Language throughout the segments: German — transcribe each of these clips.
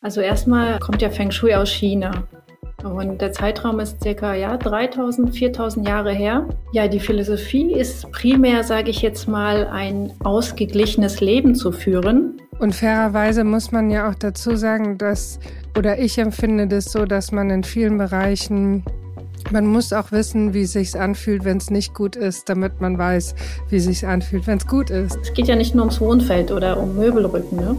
Also erstmal kommt ja Feng Shui aus China. Und der Zeitraum ist circa 3000, 4000 Jahre her. Ja, die Philosophie ist primär, sage ich jetzt mal, ein ausgeglichenes Leben zu führen. Und fairerweise muss man ja auch dazu sagen, ich empfinde das so, dass man in vielen Bereichen, man muss auch wissen, wie es sich anfühlt, wenn es nicht gut ist, damit man weiß, wie es sich anfühlt, wenn es gut ist. Es geht ja nicht nur ums Wohnfeld oder um Möbelrücken, ne?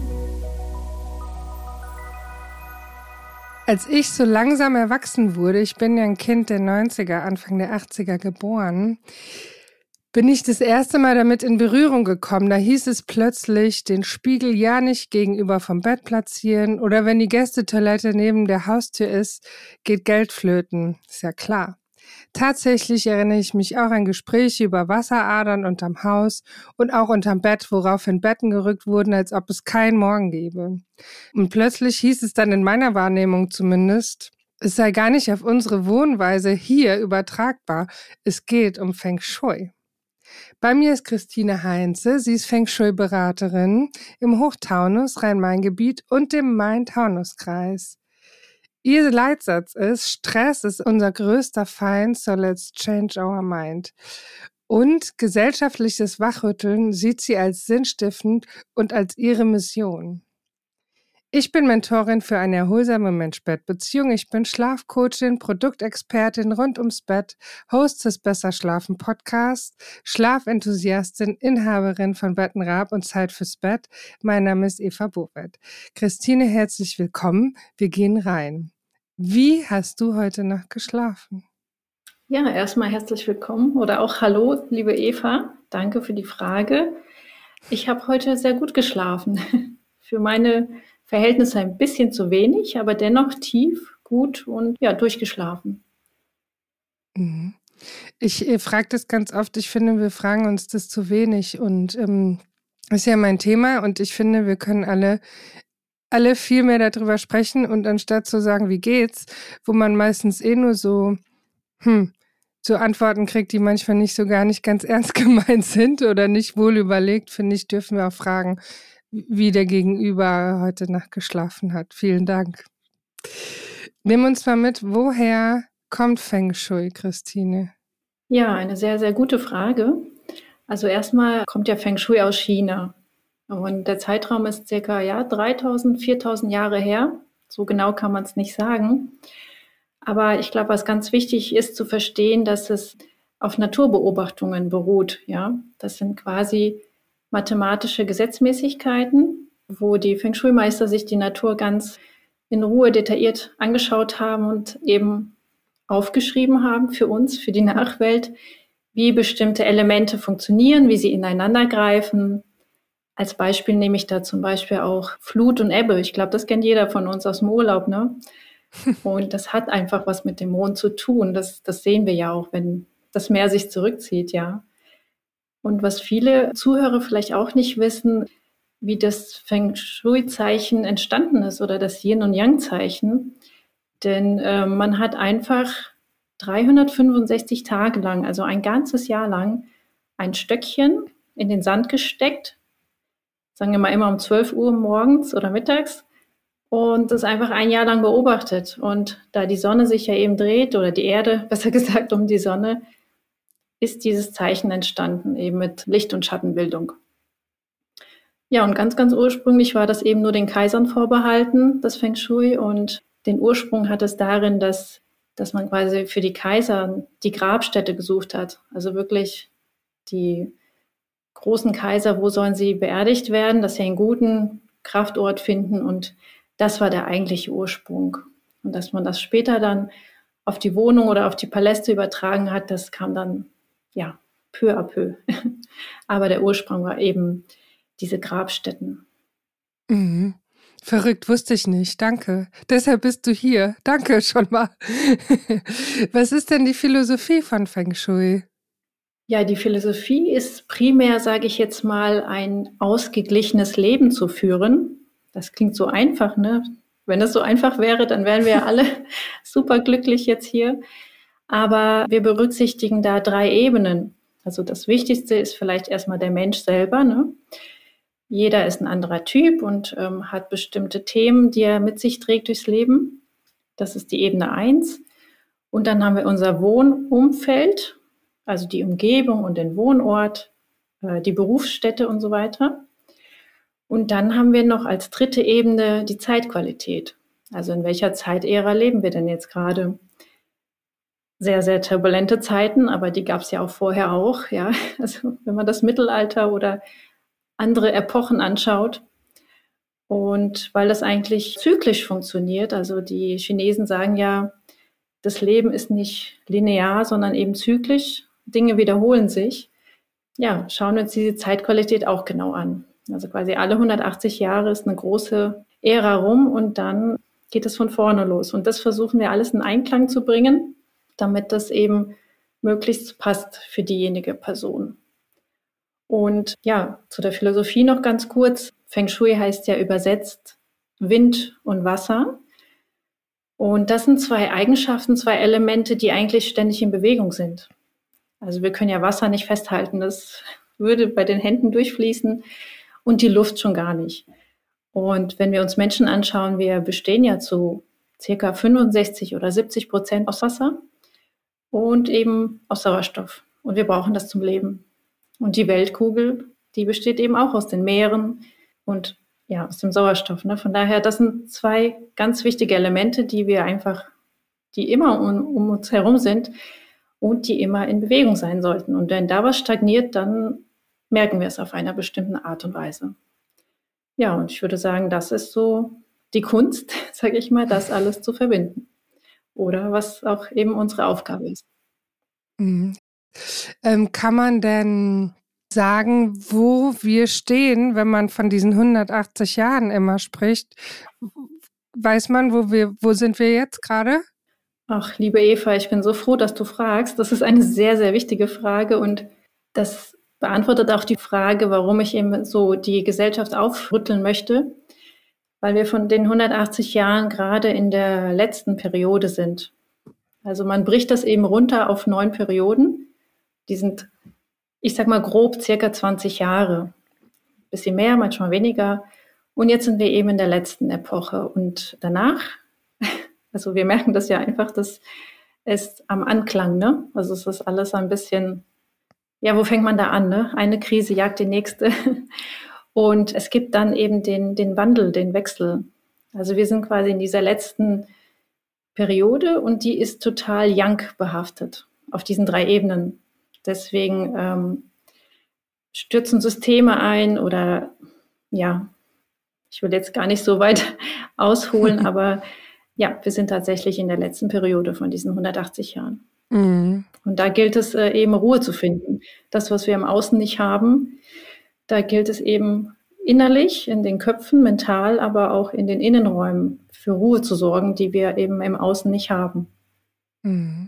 Als ich so langsam erwachsen wurde, ich bin ja ein Kind der 90er, Anfang der 80er geboren, bin ich das erste Mal damit in Berührung gekommen. Da hieß es plötzlich, den Spiegel ja nicht gegenüber vom Bett platzieren oder wenn die Gästetoilette neben der Haustür ist, geht Geld flöten. Ist ja klar. Tatsächlich erinnere ich mich auch an Gespräche über Wasseradern unterm Haus und auch unterm Bett, woraufhin Betten gerückt wurden, als ob es keinen Morgen gäbe. Und plötzlich hieß es dann in meiner Wahrnehmung zumindest, es sei gar nicht auf unsere Wohnweise hier übertragbar. Es geht um Feng Shui. Bei mir ist Christine Heinze. Sie ist Feng Shui-Beraterin im Hochtaunus, Rhein-Main-Gebiet und dem Main-Taunus-Kreis. Ihr Leitsatz ist, Stress ist unser größter Feind, so let's change our mind. Und gesellschaftliches Wachrütteln sieht sie als sinnstiftend und als ihre Mission. Ich bin Mentorin für eine erholsame Mensch-Bett-Beziehung. Ich bin Schlafcoachin, Produktexpertin rund ums Bett, Host des Besser Schlafen Podcast, Schlafenthusiastin, Inhaberin von Bettenraab und Zeit fürs Bett. Mein Name ist Eva Bovet. Christine, herzlich willkommen. Wir gehen rein. Wie hast du heute Nacht geschlafen? Ja, erstmal herzlich willkommen oder auch hallo, liebe Eva. Danke für die Frage. Ich habe heute sehr gut geschlafen. Für meine Verhältnisse ein bisschen zu wenig, aber dennoch tief, gut und ja, durchgeschlafen. Ich frage das ganz oft. Ich finde, wir fragen uns das zu wenig und das ist ja mein Thema und ich finde, wir können alle viel mehr darüber sprechen und anstatt zu sagen, wie geht's, wo man meistens nur so Antworten kriegt, die manchmal nicht so gar nicht ganz ernst gemeint sind oder nicht wohl überlegt, finde ich, dürfen wir auch fragen, wie der Gegenüber heute Nacht geschlafen hat. Vielen Dank. Nimm uns mal mit, woher kommt Feng Shui, Christine? Ja, eine sehr, sehr gute Frage. Also erstmal kommt ja Feng Shui aus China. Und der Zeitraum ist circa 3000, 4000 Jahre her. So genau kann man es nicht sagen. Aber ich glaube, was ganz wichtig ist zu verstehen, dass es auf Naturbeobachtungen beruht. Ja, das sind quasi mathematische Gesetzmäßigkeiten, wo die Feng Shui-Meister sich die Natur ganz in Ruhe detailliert angeschaut haben und eben aufgeschrieben haben für uns, für die Nachwelt, wie bestimmte Elemente funktionieren, wie sie ineinander greifen. Als Beispiel nehme ich da zum Beispiel auch Flut und Ebbe. Ich glaube, das kennt jeder von uns aus dem Urlaub, ne? Und das hat einfach was mit dem Mond zu tun. Das sehen wir ja auch, wenn das Meer sich zurückzieht, ja. Und was viele Zuhörer vielleicht auch nicht wissen, wie das Feng Shui-Zeichen entstanden ist oder das Yin- und Yang-Zeichen. Denn man hat einfach 365 Tage lang, also ein ganzes Jahr lang, ein Stöckchen in den Sand gesteckt, sagen wir mal immer um 12 Uhr morgens oder mittags, und das einfach ein Jahr lang beobachtet. Und da die Sonne sich ja eben dreht, oder die Erde, besser gesagt, um die Sonne, ist dieses Zeichen entstanden, eben mit Licht- und Schattenbildung. Ja, und ganz, ganz ursprünglich war das eben nur den Kaisern vorbehalten, das Feng Shui. Und den Ursprung hat es darin, dass man quasi für die Kaiser die Grabstätte gesucht hat. Also wirklich die großen Kaiser, wo sollen sie beerdigt werden, dass sie einen guten Kraftort finden. Und das war der eigentliche Ursprung. Und dass man das später dann auf die Wohnung oder auf die Paläste übertragen hat, das kam dann, ja, peu à peu. Aber der Ursprung war eben diese Grabstätten. Mhm. Verrückt, wusste ich nicht. Danke. Deshalb bist du hier. Danke schon mal. Was ist denn die Philosophie von Feng Shui? Ja, die Philosophie ist primär, sage ich jetzt mal, ein ausgeglichenes Leben zu führen. Das klingt so einfach, ne? Wenn das so einfach wäre, dann wären wir ja alle super glücklich jetzt hier. Aber wir berücksichtigen da 3 Ebenen. Also das Wichtigste ist vielleicht erstmal der Mensch selber, ne? Jeder ist ein anderer Typ und hat bestimmte Themen, die er mit sich trägt durchs Leben. Das ist die Ebene 1. Und dann haben wir unser Wohnumfeld, also die Umgebung und den Wohnort, die Berufsstätte und so weiter. Und dann haben wir noch als dritte Ebene die Zeitqualität. Also in welcher Zeitära leben wir denn jetzt gerade? Sehr, sehr turbulente Zeiten, aber die gab es ja auch vorher auch. Ja? Also wenn man das Mittelalter oder andere Epochen anschaut. Und weil das eigentlich zyklisch funktioniert, also die Chinesen sagen ja, das Leben ist nicht linear, sondern eben zyklisch. Dinge wiederholen sich. Ja, schauen wir uns diese Zeitqualität auch genau an. Also quasi alle 180 Jahre ist eine große Ära rum und dann geht es von vorne los. Und das versuchen wir alles in Einklang zu bringen, damit das eben möglichst passt für diejenige Person. Und ja, zu der Philosophie noch ganz kurz. Feng Shui heißt ja übersetzt Wind und Wasser. Und das sind zwei Eigenschaften, zwei Elemente, die eigentlich ständig in Bewegung sind. Also wir können ja Wasser nicht festhalten, das würde bei den Händen durchfließen und die Luft schon gar nicht. Und wenn wir uns Menschen anschauen, wir bestehen ja zu ca. 65 oder 70% aus Wasser und eben aus Sauerstoff. Und wir brauchen das zum Leben. Und die Weltkugel, die besteht eben auch aus den Meeren und ja, aus dem Sauerstoff. Ne? Von daher, das sind zwei ganz wichtige Elemente, die immer um uns herum sind und die immer in Bewegung sein sollten. Und wenn da was stagniert, dann merken wir es auf einer bestimmten Art und Weise. Ja, und ich würde sagen, das ist so die Kunst, sage ich mal, das alles zu verbinden. Oder was auch eben unsere Aufgabe ist. Mhm. Kann man denn sagen, wo wir stehen, wenn man von diesen 180 Jahren immer spricht? Weiß man, wo sind wir jetzt gerade? Ach, liebe Eva, ich bin so froh, dass du fragst. Das ist eine sehr, sehr wichtige Frage und das beantwortet auch die Frage, warum ich eben so die Gesellschaft aufrütteln möchte, weil wir von den 180 Jahren gerade in der letzten Periode sind. Also man bricht das eben runter auf 9 Perioden. Die sind, ich sag mal grob, circa 20 Jahre. Ein bisschen mehr, manchmal weniger. Und jetzt sind wir eben in der letzten Epoche. Und danach, also wir merken das ja einfach, dass es am Anklang, ne? Also es ist alles ein bisschen, ja, wo fängt man da an, ne? Eine Krise jagt die nächste. Und es gibt dann eben den Wandel, den Wechsel. Also wir sind quasi in dieser letzten Periode und die ist total Yang behaftet auf diesen 3 Ebenen. Deswegen stürzen Systeme ein oder ja, ich will jetzt gar nicht so weit ausholen, aber ja, wir sind tatsächlich in der letzten Periode von diesen 180 Jahren. Mhm. Und da gilt es eben Ruhe zu finden. Das, was wir im Außen nicht haben, da gilt es eben innerlich, in den Köpfen, mental, aber auch in den Innenräumen für Ruhe zu sorgen, die wir eben im Außen nicht haben. Mhm.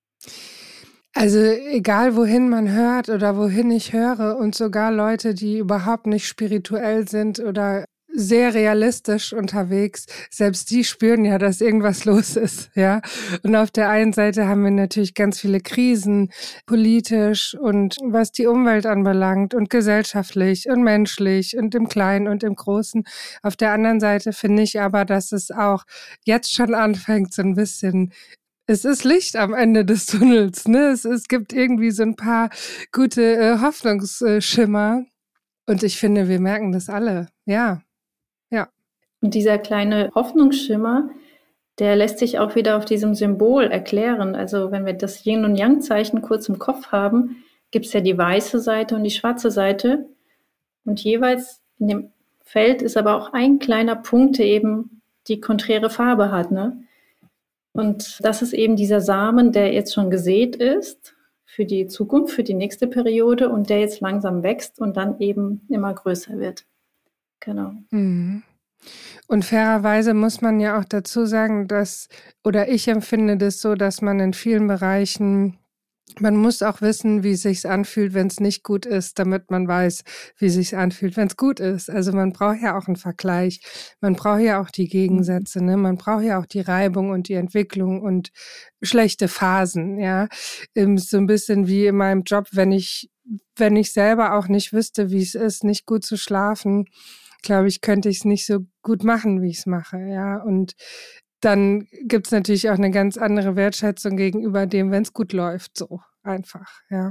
Also egal, wohin man hört oder wohin ich höre und sogar Leute, die überhaupt nicht spirituell sind oder sehr realistisch unterwegs, selbst die spüren ja, dass irgendwas los ist, ja. Und auf der einen Seite haben wir natürlich ganz viele Krisen, politisch und was die Umwelt anbelangt und gesellschaftlich und menschlich und im Kleinen und im Großen. Auf der anderen Seite finde ich aber, dass es auch jetzt schon anfängt, so ein bisschen. Es ist Licht am Ende des Tunnels, ne? Es gibt irgendwie so ein paar gute Hoffnungsschimmer. Und ich finde, wir merken das alle. Ja. Ja. Und dieser kleine Hoffnungsschimmer, der lässt sich auch wieder auf diesem Symbol erklären. Also wenn wir das Yin- und Yang-Zeichen kurz im Kopf haben, gibt es ja die weiße Seite und die schwarze Seite. Und jeweils in dem Feld ist aber auch ein kleiner Punkt, der eben die konträre Farbe hat, ne? Und das ist eben dieser Samen, der jetzt schon gesät ist für die Zukunft, für die nächste Periode und der jetzt langsam wächst und dann eben immer größer wird. Genau. Mhm. Und fairerweise muss man ja auch dazu sagen, oder ich empfinde das so, dass man in vielen Bereichen, man muss auch wissen, wie es sich anfühlt, wenn es nicht gut ist, damit man weiß, wie es sich anfühlt, wenn es gut ist. Also man braucht ja auch einen Vergleich, man braucht ja auch die Gegensätze, ne? Man braucht ja auch die Reibung und die Entwicklung und schlechte Phasen, ja. So ein bisschen wie in meinem Job, wenn ich wenn ich selber auch nicht wüsste, wie es ist, nicht gut zu schlafen, glaube ich, könnte ich es nicht so gut machen, wie ich es mache, ja. Und dann gibt es natürlich auch eine ganz andere Wertschätzung gegenüber dem, wenn es gut läuft, so einfach, ja.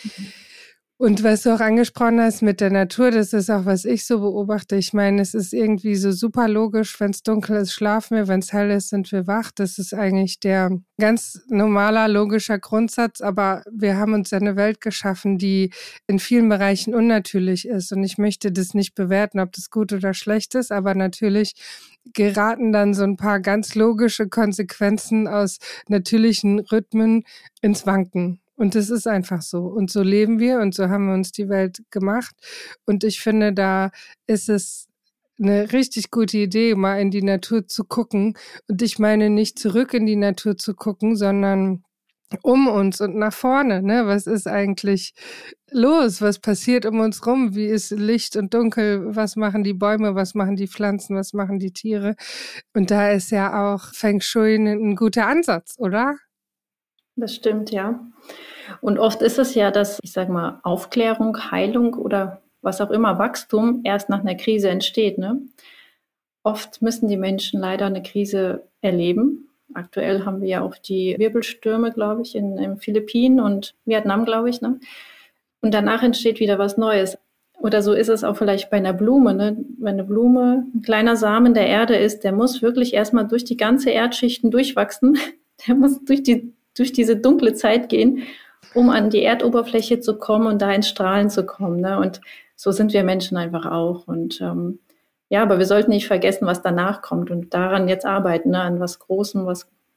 Und was du auch angesprochen hast mit der Natur, das ist auch, was ich so beobachte. Ich meine, es ist irgendwie so super logisch, wenn es dunkel ist, schlafen wir, wenn es hell ist, sind wir wach. Das ist eigentlich der ganz normaler, logischer Grundsatz, aber wir haben uns eine Welt geschaffen, die in vielen Bereichen unnatürlich ist. Und ich möchte das nicht bewerten, ob das gut oder schlecht ist, aber natürlich geraten dann so ein paar ganz logische Konsequenzen aus natürlichen Rhythmen ins Wanken. Und das ist einfach so. Und so leben wir und so haben wir uns die Welt gemacht. Und ich finde, da ist es eine richtig gute Idee, mal in die Natur zu gucken. Und ich meine nicht zurück in die Natur zu gucken, sondern um uns und nach vorne. Ne? Was ist eigentlich los? Was passiert um uns rum? Wie ist Licht und Dunkel? Was machen die Bäume? Was machen die Pflanzen? Was machen die Tiere? Und da ist ja auch Feng Shui ein guter Ansatz, oder? Das stimmt, ja. Und oft ist es ja, dass, ich sage mal, Aufklärung, Heilung oder was auch immer, Wachstum erst nach einer Krise entsteht. Ne? Oft müssen die Menschen leider eine Krise erleben. Aktuell haben wir ja auch die Wirbelstürme, glaube ich, in den Philippinen und Vietnam, glaube ich. Ne? Und danach entsteht wieder was Neues. Oder so ist es auch vielleicht bei einer Blume. Ne? Wenn eine Blume ein kleiner Samen der Erde ist, der muss wirklich erstmal durch die ganze Erdschichten durchwachsen. Der muss durch diese dunkle Zeit gehen, um an die Erdoberfläche zu kommen und da ins Strahlen zu kommen. Ne? Und so sind wir Menschen einfach auch. Und ja, aber wir sollten nicht vergessen, was danach kommt und daran jetzt arbeiten, ne? An was Großem,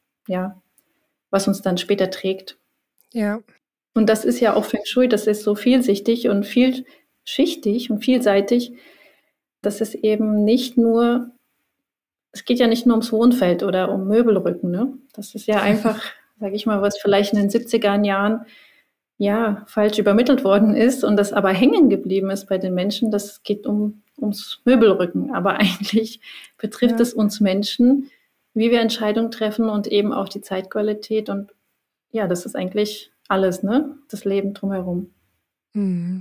was uns dann später trägt. Ja. Und das ist ja auch Feng Shui, das ist so vielschichtig und vielschichtig und vielseitig, dass es eben nicht nur, es geht ja nicht nur ums Wohnfeld oder um Möbelrücken, ne? Das ist ja einfach, sage ich mal, was vielleicht in den 70er Jahren ja falsch übermittelt worden ist und das aber hängen geblieben ist bei den Menschen. Das geht ums Möbelrücken, aber eigentlich betrifft es uns Menschen, wie wir Entscheidungen treffen und eben auch die Zeitqualität und ja, das ist eigentlich alles, ne? Das Leben drumherum. Mhm.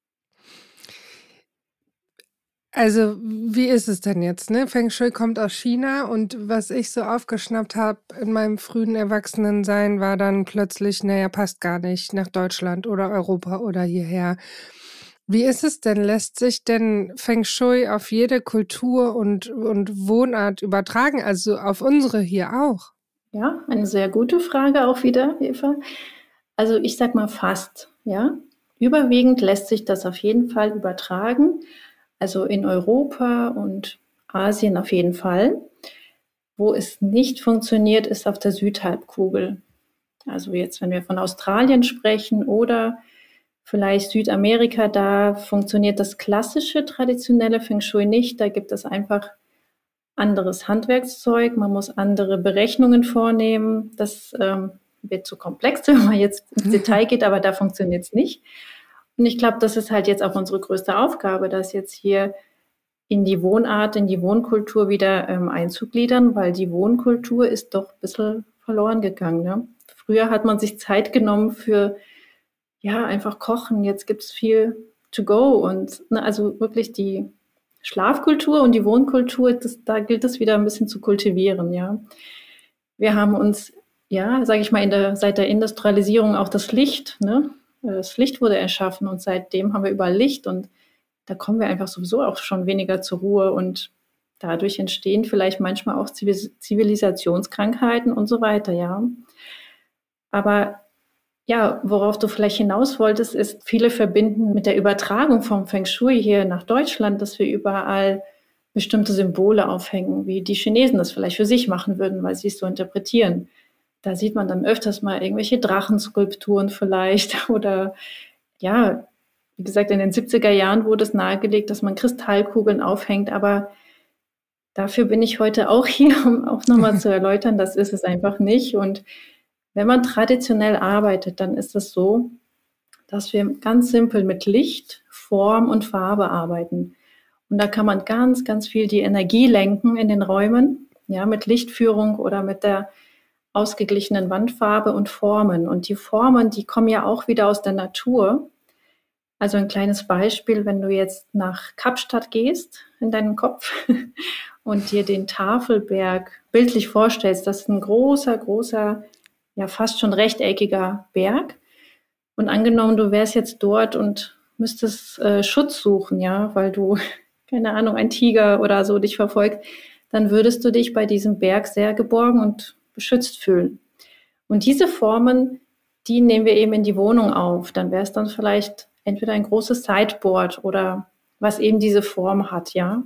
Also, wie ist es denn jetzt, ne? Feng Shui kommt aus China und was ich so aufgeschnappt habe in meinem frühen Erwachsenensein, war dann plötzlich, naja, passt gar nicht nach Deutschland oder Europa oder hierher. Wie ist es denn? Lässt sich denn Feng Shui auf jede Kultur und Wohnart übertragen, also auf unsere hier auch? Ja, eine sehr gute Frage auch wieder, Eva. Also ich sag mal fast, ja. Überwiegend lässt sich das auf jeden Fall übertragen. Also in Europa und Asien auf jeden Fall. Wo es nicht funktioniert, ist auf der Südhalbkugel. Also jetzt, wenn wir von Australien sprechen oder vielleicht Südamerika, da funktioniert das klassische, traditionelle Feng Shui nicht. Da gibt es einfach anderes Handwerkszeug, man muss andere Berechnungen vornehmen. Das wird zu komplex, wenn man jetzt ins Detail geht, aber da funktioniert es nicht. Und ich glaube, das ist halt jetzt auch unsere größte Aufgabe, das jetzt hier in die Wohnart, in die Wohnkultur wieder einzugliedern, weil die Wohnkultur ist doch ein bisschen verloren gegangen. Ne? Früher hat man sich Zeit genommen für, ja, einfach kochen. Jetzt gibt es viel to go und ne, also wirklich die Schlafkultur und die Wohnkultur, da gilt es wieder ein bisschen zu kultivieren, ja. Wir haben uns, ja, sage ich mal, seit der Industrialisierung auch das Licht, ne? Das Licht wurde erschaffen und seitdem haben wir überall Licht und da kommen wir einfach sowieso auch schon weniger zur Ruhe und dadurch entstehen vielleicht manchmal auch Zivilisationskrankheiten und so weiter, ja. Aber ja, worauf du vielleicht hinaus wolltest, ist, viele verbinden mit der Übertragung vom Feng Shui hier nach Deutschland, dass wir überall bestimmte Symbole aufhängen, wie die Chinesen das vielleicht für sich machen würden, weil sie es so interpretieren. Da sieht man dann öfters mal irgendwelche Drachenskulpturen vielleicht oder ja, wie gesagt, in den 70er Jahren wurde es nahegelegt, dass man Kristallkugeln aufhängt, aber dafür bin ich heute auch hier, um auch nochmal zu erläutern, das ist es einfach nicht. Und wenn man traditionell arbeitet, dann ist es so, dass wir ganz simpel mit Licht, Form und Farbe arbeiten. Und da kann man ganz, ganz viel die Energie lenken in den Räumen, ja, mit Lichtführung oder mit der ausgeglichenen Wandfarbe und Formen. Und die Formen, die kommen ja auch wieder aus der Natur. Also ein kleines Beispiel, wenn du jetzt nach Kapstadt gehst in deinem Kopf und dir den Tafelberg bildlich vorstellst, das ist ein großer, großer, ja fast schon rechteckiger Berg. Und angenommen, du wärst jetzt dort und müsstest Schutz suchen, ja, weil du, keine Ahnung, ein Tiger oder so dich verfolgt, dann würdest du dich bei diesem Berg sehr geborgen und beschützt fühlen. Und diese Formen, die nehmen wir eben in die Wohnung auf. Dann wäre es dann vielleicht entweder ein großes Sideboard oder was eben diese Form hat, ja.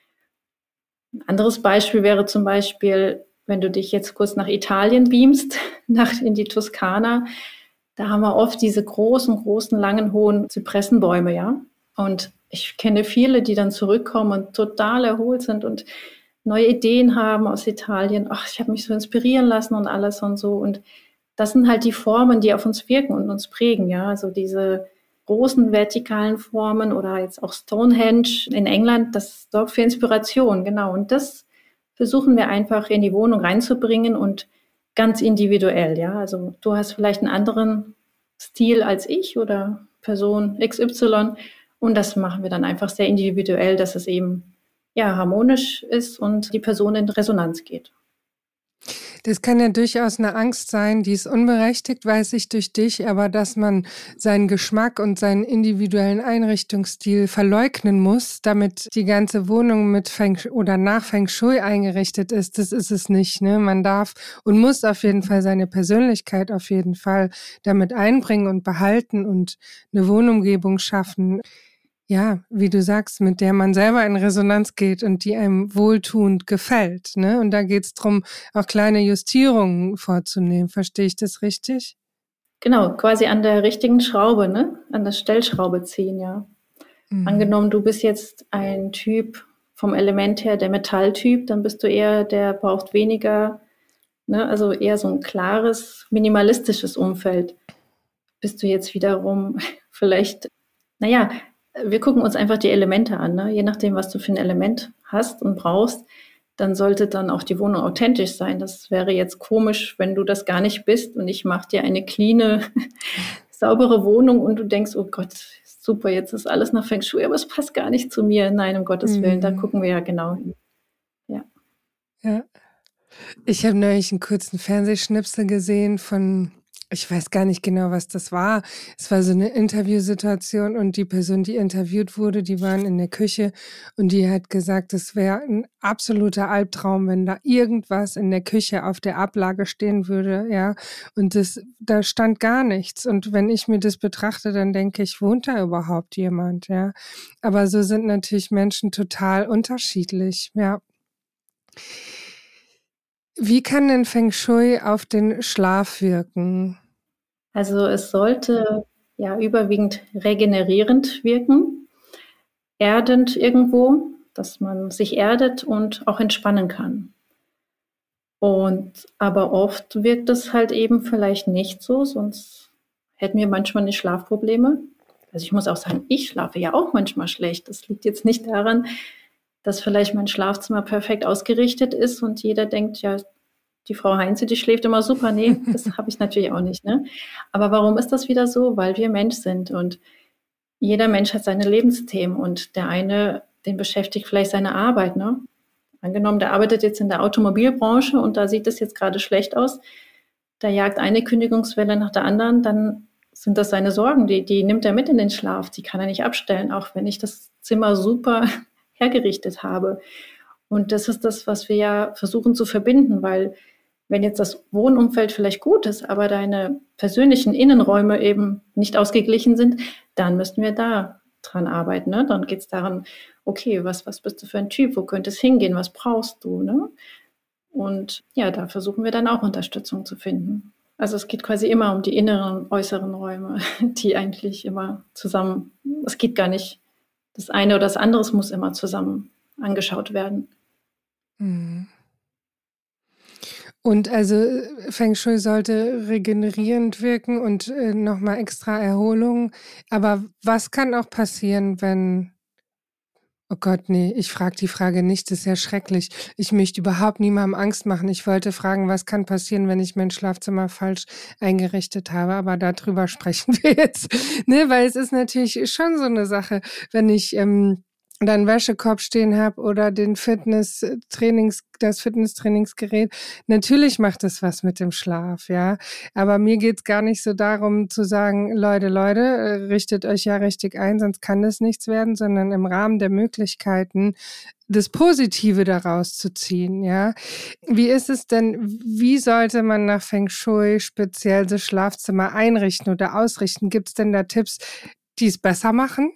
Ein anderes Beispiel wäre zum Beispiel, wenn du dich jetzt kurz nach Italien beamst, in die Toskana, da haben wir oft diese großen, großen, langen, hohen Zypressenbäume, ja. Und ich kenne viele, die dann zurückkommen und total erholt sind und neue Ideen haben aus Italien. Ach, ich habe mich so inspirieren lassen und alles und so. Und das sind halt die Formen, die auf uns wirken und uns prägen, ja. Also diese großen vertikalen Formen oder jetzt auch Stonehenge in England, das sorgt für Inspiration, genau. Und das versuchen wir einfach in die Wohnung reinzubringen und ganz individuell, ja. Also du hast vielleicht einen anderen Stil als ich oder Person XY und das machen wir dann einfach sehr individuell, dass es eben ja harmonisch ist und die Person in Resonanz geht. Das kann ja durchaus eine Angst sein, die ist unberechtigt, weiß ich durch dich, aber dass man seinen Geschmack und seinen individuellen Einrichtungsstil verleugnen muss, damit die ganze Wohnung mit oder nach Feng Shui eingerichtet ist, das ist es nicht, ne? Man darf und muss auf jeden Fall seine Persönlichkeit auf jeden Fall damit einbringen und behalten und eine Wohnumgebung schaffen, ja, wie du sagst, mit der man selber in Resonanz geht und die einem wohltuend gefällt, ne? Und da geht's drum, auch kleine Justierungen vorzunehmen. Verstehe ich das richtig? Genau, quasi an der richtigen Schraube, ne? An der Stellschraube ziehen, ja. Mhm. Angenommen, du bist jetzt ein Typ vom Element her, der Metalltyp, dann bist du eher, der braucht weniger, ne? Also eher so ein klares, minimalistisches Umfeld. Bist du jetzt wiederum vielleicht, naja, wir gucken uns einfach die Elemente an, ne? Je nachdem, was du für ein Element hast und brauchst, dann sollte dann auch die Wohnung authentisch sein. Das wäre jetzt komisch, wenn du das gar nicht bist und ich mache dir eine cleane, saubere Wohnung und du denkst, oh Gott, super, jetzt ist alles nach Feng Shui, aber es passt gar nicht zu mir. Nein, um Gottes Willen, da Mhm. gucken wir ja genau hin. Ja. Ja. Ich habe neulich einen kurzen Fernsehschnipsel gesehen von, ich weiß gar nicht genau, was das war. Es war so eine Interviewsituation und die Person, die interviewt wurde, die waren in der Küche und die hat gesagt, es wäre ein absoluter Albtraum, wenn da irgendwas in der Küche auf der Ablage stehen würde, ja. Und da stand gar nichts. Und wenn ich mir das betrachte, dann denke ich, wohnt da überhaupt jemand, ja? Aber so sind natürlich Menschen total unterschiedlich, ja. Wie kann denn Feng Shui auf den Schlaf wirken? Also es sollte ja überwiegend regenerierend wirken, erdend irgendwo, dass man sich erdet und auch entspannen kann. Und aber oft wirkt es halt eben vielleicht nicht so, sonst hätten wir manchmal nicht Schlafprobleme. Also ich muss auch sagen, ich schlafe ja auch manchmal schlecht. Das liegt jetzt nicht daran, dass vielleicht mein Schlafzimmer perfekt ausgerichtet ist und jeder denkt, ja, die Frau Heinze, die schläft immer super. Nee, das habe ich natürlich auch nicht, ne? Aber warum ist das wieder so? Weil wir Mensch sind und jeder Mensch hat seine Lebensthemen und der eine, den beschäftigt vielleicht seine Arbeit, ne? Angenommen, der arbeitet jetzt in der Automobilbranche und da sieht es jetzt gerade schlecht aus. Da jagt eine Kündigungswelle nach der anderen, dann sind das seine Sorgen, die nimmt er mit in den Schlaf, die kann er nicht abstellen, auch wenn ich das Zimmer super hergerichtet habe. Und das ist das, was wir ja versuchen zu verbinden, weil wenn jetzt das Wohnumfeld vielleicht gut ist, aber deine persönlichen Innenräume eben nicht ausgeglichen sind, dann müssten wir da dran arbeiten. Ne? Dann geht es daran, okay, was bist du für ein Typ? Wo könnte es hingehen? Was brauchst du? Ne? Und ja, da versuchen wir dann auch Unterstützung zu finden. Also es geht quasi immer um die inneren und äußeren Räume, die eigentlich immer zusammen, es geht gar nicht, das eine oder das andere, es muss immer zusammen angeschaut werden. Mhm. Und also Feng Shui sollte regenerierend wirken und nochmal extra Erholung. Aber was kann auch passieren, wenn Oh Gott, nee, ich frage die Frage nicht, das ist ja schrecklich. Ich möchte überhaupt niemandem Angst machen. Ich wollte fragen, was kann passieren, wenn ich mein Schlafzimmer falsch eingerichtet habe, aber darüber sprechen wir jetzt, ne, weil es ist natürlich schon so eine Sache, wenn ich dann Wäschekorb stehen habe oder das Fitnesstrainingsgerät. Natürlich macht das was mit dem Schlaf, ja. Aber mir geht's gar nicht so darum zu sagen, Leute, richtet euch ja richtig ein, sonst kann das nichts werden, sondern im Rahmen der Möglichkeiten das Positive daraus zu ziehen, ja. Wie ist es denn, wie sollte man nach Feng Shui speziell das Schlafzimmer einrichten oder ausrichten? Gibt's denn da Tipps, die es besser machen?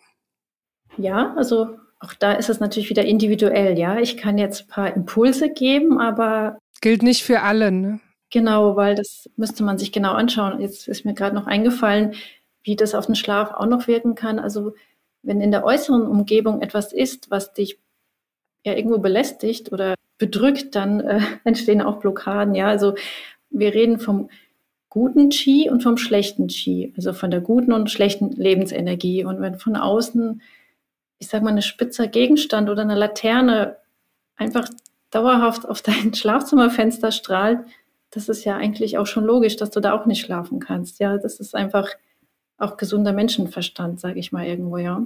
Ja, also auch da ist es natürlich wieder individuell, ja. Ich kann jetzt ein paar Impulse geben, aber Gilt nicht für alle, ne? genau, weil das müsste man sich genau anschauen. Jetzt ist mir gerade noch eingefallen, wie das auf den Schlaf auch noch wirken kann. Also wenn in der äußeren Umgebung etwas ist, was dich ja irgendwo belästigt oder bedrückt, dann entstehen auch Blockaden, ja. Also wir reden vom guten Qi und vom schlechten Qi, also von der guten und schlechten Lebensenergie. Und wenn von außen, ich sag mal, ein spitzer Gegenstand oder eine Laterne einfach dauerhaft auf dein Schlafzimmerfenster strahlt, das ist ja eigentlich auch schon logisch, dass du da auch nicht schlafen kannst. Ja, das ist einfach auch gesunder Menschenverstand, sage ich mal irgendwo, ja.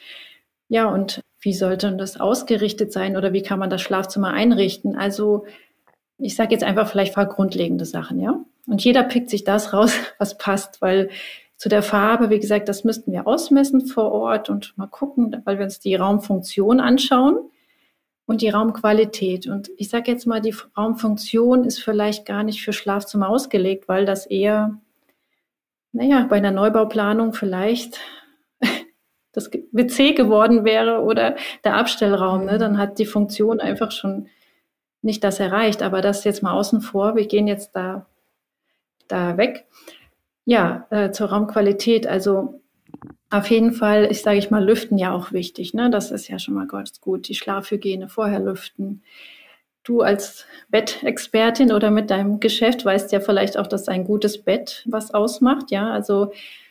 Ja, und wie sollte das ausgerichtet sein oder wie kann man das Schlafzimmer einrichten? Also ich sage jetzt einfach vielleicht ein paar grundlegende Sachen, ja. Und jeder pickt sich das raus, was passt, weil zu der Farbe, wie gesagt, das müssten wir ausmessen vor Ort und mal gucken, weil wir uns die Raumfunktion anschauen und die Raumqualität. Und ich sage jetzt mal, die Raumfunktion ist vielleicht gar nicht für Schlafzimmer ausgelegt, weil das eher, naja, bei einer Neubauplanung vielleicht das WC geworden wäre oder der Abstellraum. Ne? Dann hat die Funktion einfach schon nicht das erreicht. Aber das jetzt mal außen vor, wir gehen jetzt da weg. Ja, zur Raumqualität. Also auf jeden Fall, sage ich mal, Lüften ja auch wichtig. Ne? Das ist ja schon mal ganz gut. Die Schlafhygiene vorher lüften. Du als Bettexpertin oder mit deinem Geschäft weißt ja vielleicht auch, dass ein gutes Bett was ausmacht. Ja, also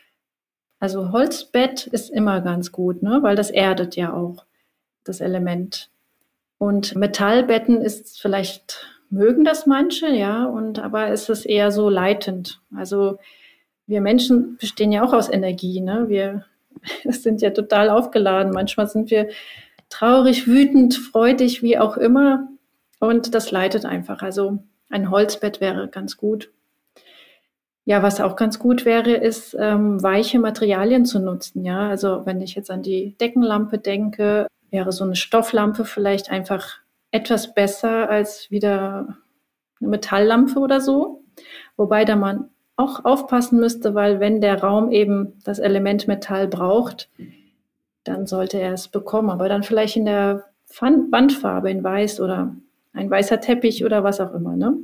Holzbett ist immer ganz gut, ne? Weil das erdet ja auch das Element. Und Metallbetten ist vielleicht, mögen das manche, ja, aber es ist eher so leitend. Also wir Menschen bestehen ja auch aus Energie, ne? Wir sind ja total aufgeladen. Manchmal sind wir traurig, wütend, freudig, wie auch immer. Und das leitet einfach. Also ein Holzbett wäre ganz gut. Ja, was auch ganz gut wäre, ist weiche Materialien zu nutzen. Ja, also wenn ich jetzt an die Deckenlampe denke, wäre so eine Stofflampe vielleicht einfach etwas besser als wieder eine Metalllampe oder so. Wobei da man auch aufpassen müsste, weil wenn der Raum eben das Element Metall braucht, dann sollte er es bekommen. Aber dann vielleicht in der Wandfarbe, in weiß oder ein weißer Teppich oder was auch immer, ne?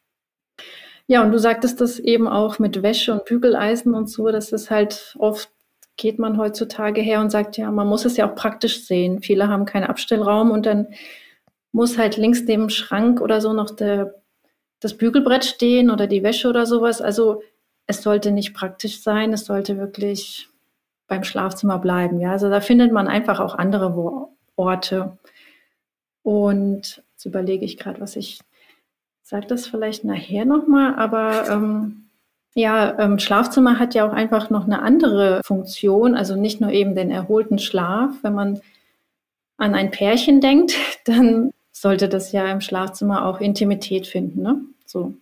Ja, und du sagtest das eben auch mit Wäsche und Bügeleisen und so, das ist halt oft, geht man heutzutage her und sagt, ja, man muss es ja auch praktisch sehen. Viele haben keinen Abstellraum und dann muss halt links neben dem Schrank oder so noch das Bügelbrett stehen oder die Wäsche oder sowas. Also es sollte nicht praktisch sein, es sollte wirklich beim Schlafzimmer bleiben. Ja, also da findet man einfach auch andere Orte. Und jetzt überlege ich gerade, was ich sage das vielleicht nachher nochmal, aber Schlafzimmer hat ja auch einfach noch eine andere Funktion, also nicht nur eben den erholten Schlaf. Wenn man an ein Pärchen denkt, dann sollte das ja im Schlafzimmer auch Intimität finden, ne? So.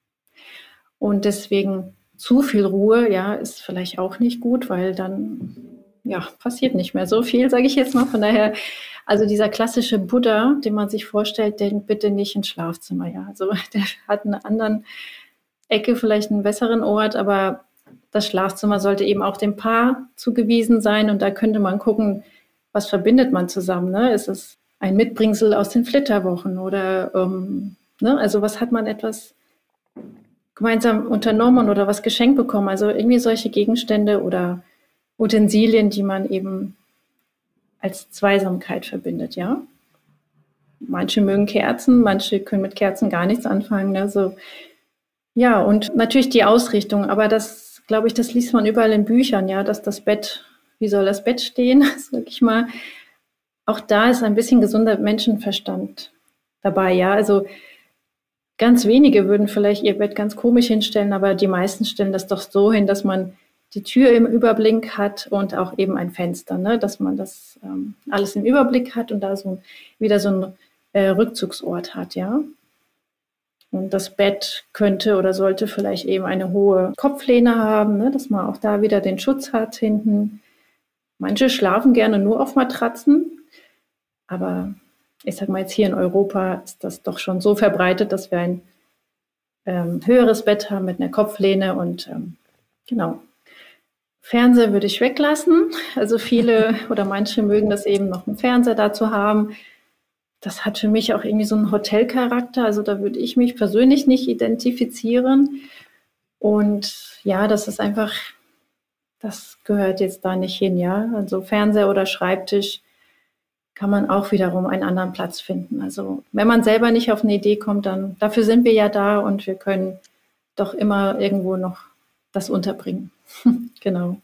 Und deswegen zu viel Ruhe, ja, ist vielleicht auch nicht gut, weil dann, ja, passiert nicht mehr so viel, sage ich jetzt mal. Von daher, also dieser klassische Buddha, den man sich vorstellt, den bitte nicht ins Schlafzimmer, ja. Also der hat eine andere Ecke, vielleicht einen besseren Ort, aber das Schlafzimmer sollte eben auch dem Paar zugewiesen sein und da könnte man gucken, was verbindet man zusammen, ne? Ist es ein Mitbringsel aus den Flitterwochen oder, ne? Also was hat man etwas gemeinsam unternommen oder was geschenkt bekommen? Also irgendwie solche Gegenstände oder Utensilien, die man eben als Zweisamkeit verbindet, ja. Manche mögen Kerzen, manche können mit Kerzen gar nichts anfangen. Also ja, und natürlich die Ausrichtung, aber das, glaube ich, das liest man überall in Büchern, ja, dass das Bett, wie soll das Bett stehen, sag ich mal. auch da ist ein bisschen gesunder Menschenverstand dabei, ja. Also ganz wenige würden vielleicht ihr Bett ganz komisch hinstellen, aber die meisten stellen das doch so hin, dass man die Tür im Überblick hat und auch eben ein Fenster, ne? Dass man das alles im Überblick hat und da wieder so ein Rückzugsort hat, ja. Und das Bett könnte oder sollte vielleicht eben eine hohe Kopflehne haben, ne? Dass man auch da wieder den Schutz hat hinten. Manche schlafen gerne nur auf Matratzen, aber ich sag mal jetzt hier in Europa ist das doch schon so verbreitet, dass wir ein höheres Bett haben mit einer Kopflehne und genau. Fernseher würde ich weglassen. Also viele oder manche mögen das eben noch einen Fernseher dazu haben. Das hat für mich auch irgendwie so einen Hotelcharakter. Also da würde ich mich persönlich nicht identifizieren. Und ja, das ist einfach, das gehört jetzt da nicht hin, ja. Also Fernseher oder Schreibtisch kann man auch wiederum einen anderen Platz finden. Also wenn man selber nicht auf eine Idee kommt, dann dafür sind wir ja da und wir können doch immer irgendwo noch das unterbringen. Genau.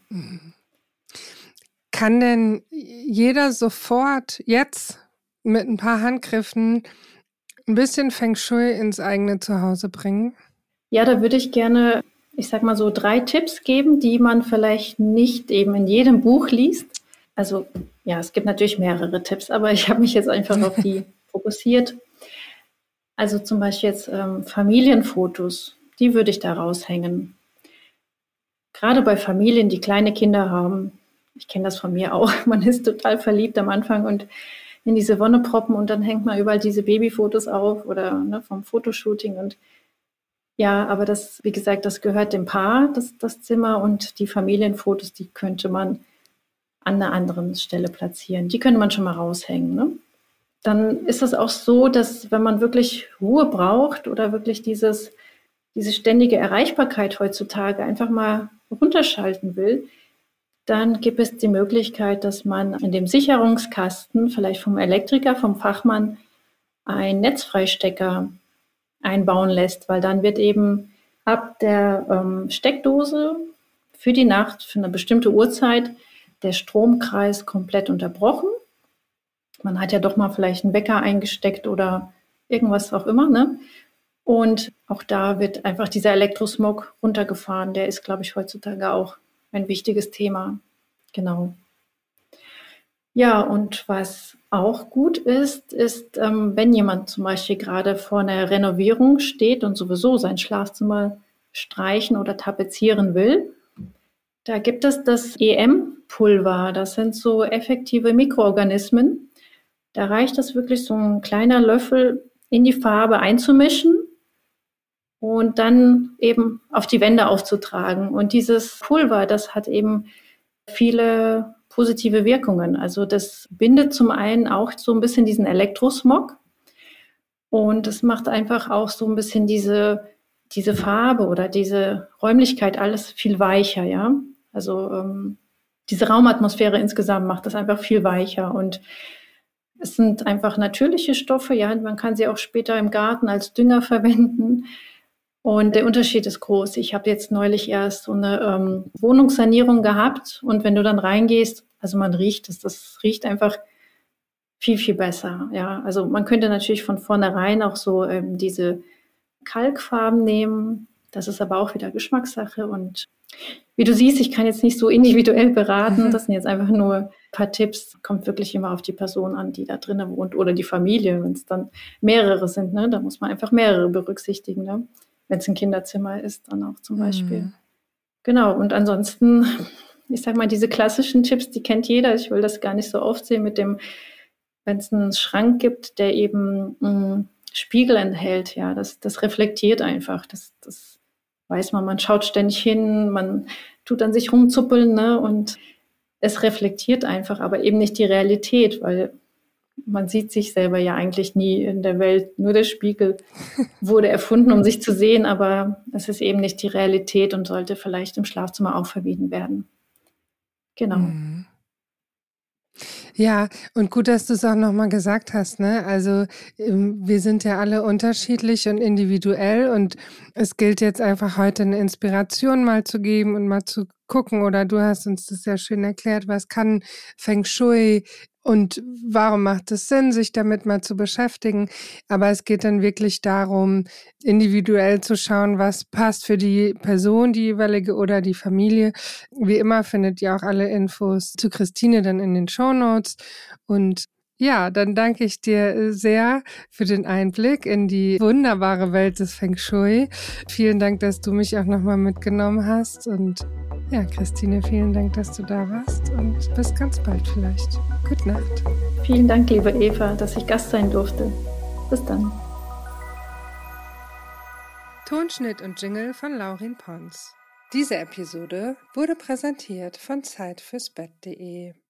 Kann denn jeder sofort jetzt mit ein paar Handgriffen ein bisschen Feng Shui ins eigene Zuhause bringen? Ja, da würde ich gerne, ich sag mal so 3 Tipps geben, die man vielleicht nicht eben in jedem Buch liest. Also ja, es gibt natürlich mehrere Tipps, aber ich habe mich jetzt einfach auf die fokussiert. Also zum Beispiel jetzt Familienfotos, die würde ich da raushängen. Gerade bei Familien, die kleine Kinder haben, ich kenne das von mir auch, man ist total verliebt am Anfang und in diese Wonne proppen und dann hängt man überall diese Babyfotos auf oder ne, vom Fotoshooting und ja, aber das, wie gesagt, das gehört dem Paar, das Zimmer und die Familienfotos, die könnte man an einer anderen Stelle platzieren. Die könnte man schon mal raushängen. Ne? Dann ist es auch so, dass wenn man wirklich Ruhe braucht oder wirklich diese ständige Erreichbarkeit heutzutage einfach mal runterschalten will, dann gibt es die Möglichkeit, dass man in dem Sicherungskasten, vielleicht vom Elektriker, vom Fachmann, einen Netzfreistecker einbauen lässt, weil dann wird eben ab der Steckdose für die Nacht, für eine bestimmte Uhrzeit, der Stromkreis komplett unterbrochen. Man hat ja doch mal vielleicht einen Wecker eingesteckt oder irgendwas auch immer, ne? Und auch da wird einfach dieser Elektrosmog runtergefahren. Der ist, glaube ich, heutzutage auch ein wichtiges Thema. Genau. Ja, und was auch gut ist, wenn jemand zum Beispiel gerade vor einer Renovierung steht und sowieso sein Schlafzimmer streichen oder tapezieren will, da gibt es das EM-Pulver. Das sind so effektive Mikroorganismen. Da reicht es wirklich, so ein kleiner Löffel in die Farbe einzumischen und dann eben auf die Wände aufzutragen. Und dieses Pulver, das hat eben viele positive Wirkungen. Also das bindet zum einen auch so ein bisschen diesen Elektrosmog und es macht einfach auch so ein bisschen diese Farbe oder diese Räumlichkeit alles viel weicher, ja. Also diese Raumatmosphäre insgesamt macht das einfach viel weicher und es sind einfach natürliche Stoffe, ja. Man kann sie auch später im Garten als Dünger verwenden. Und der Unterschied ist groß. Ich habe jetzt neulich erst so eine Wohnungssanierung gehabt und wenn du dann reingehst, also man riecht es, das riecht einfach viel, viel besser. Ja, also man könnte natürlich von vornherein auch so diese Kalkfarben nehmen. Das ist aber auch wieder Geschmackssache und wie du siehst, ich kann jetzt nicht so individuell beraten. Das sind jetzt einfach nur ein paar Tipps. Kommt wirklich immer auf die Person an, die da drinnen wohnt oder die Familie, wenn es dann mehrere sind. Ne? Da muss man einfach mehrere berücksichtigen. Ne? Wenn es ein Kinderzimmer ist, dann auch zum Beispiel. Genau, und ansonsten, ich sag mal, diese klassischen Tipps, die kennt jeder. Ich will das gar nicht so oft sehen mit dem, wenn es einen Schrank gibt, der eben Spiegel enthält, ja, das reflektiert einfach. Das weiß man schaut ständig hin, man tut an sich rumzuppeln, ne, und es reflektiert einfach, aber eben nicht die Realität, weil man sieht sich selber ja eigentlich nie in der Welt. Nur der Spiegel wurde erfunden, um sich zu sehen, aber es ist eben nicht die Realität und sollte vielleicht im Schlafzimmer auch vermieden werden. Genau. Mhm. Ja, und gut, dass du es auch nochmal gesagt hast, ne? Also wir sind ja alle unterschiedlich und individuell und es gilt jetzt einfach heute eine Inspiration mal zu geben und mal zu gucken, oder du hast uns das sehr schön erklärt, was kann Feng Shui und warum macht es Sinn, sich damit mal zu beschäftigen. Aber es geht dann wirklich darum, individuell zu schauen, was passt für die Person, die jeweilige oder die Familie. Wie immer findet ihr auch alle Infos zu Christine dann in den Shownotes. Und ja, dann danke ich dir sehr für den Einblick in die wunderbare Welt des Feng Shui. Vielen Dank, dass du mich auch nochmal mitgenommen hast. Und ja, Christine, vielen Dank, dass du da warst. Und bis ganz bald vielleicht. Gute Nacht. Vielen Dank, liebe Eva, dass ich Gast sein durfte. Bis dann. Tonschnitt und Jingle von Laurin Pons. Diese Episode wurde präsentiert von Zeitfürsbett.de.